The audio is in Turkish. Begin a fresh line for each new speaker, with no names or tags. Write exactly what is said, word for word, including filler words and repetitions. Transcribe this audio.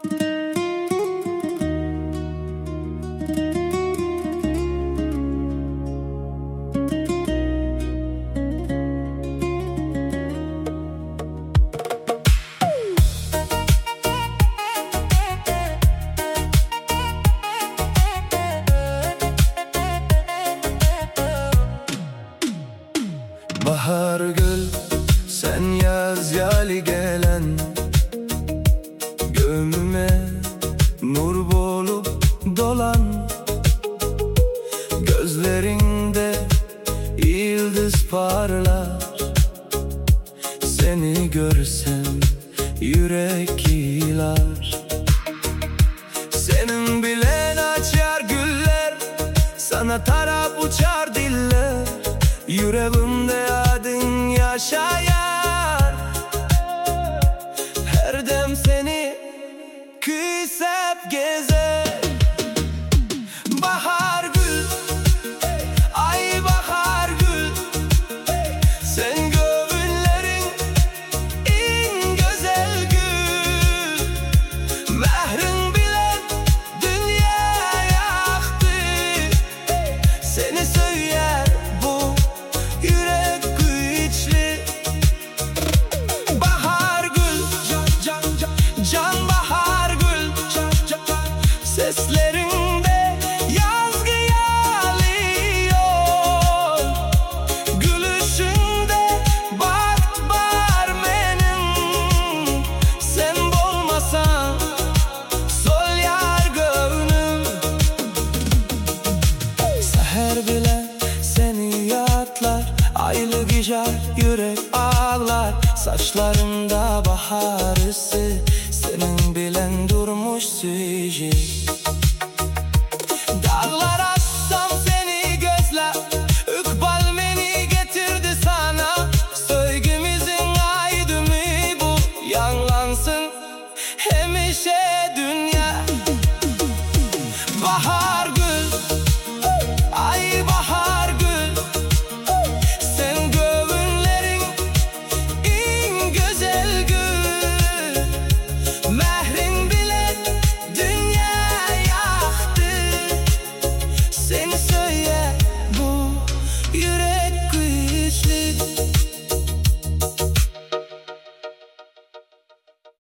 Bahar gül, sen yaz yali gelen, göğüme nur bolup dolan. Gözlerinde yıldız parlar, seni görsem yürek yığılar. Senin bilen açar güller, sana taraf uçar diller. Yüreğimde adın yaşayar, her dem seni küsep gezer. Bahar gül, ay bahar gül, sen gönüllerin en güzel gül. Mehrin bilen dünya yaktı, seni söyler bu yürek güçlü. Bahar gül, can, can, can bahar gül, seslerinde yazgı yağıyor. Gülüşünde baht var benim, sen olmasan sol yar gönlüm. Seher bile seni yatlar, aylı gece yürek ağlar. Saçlarında bahar ısı, senin bilen durmuş süjü.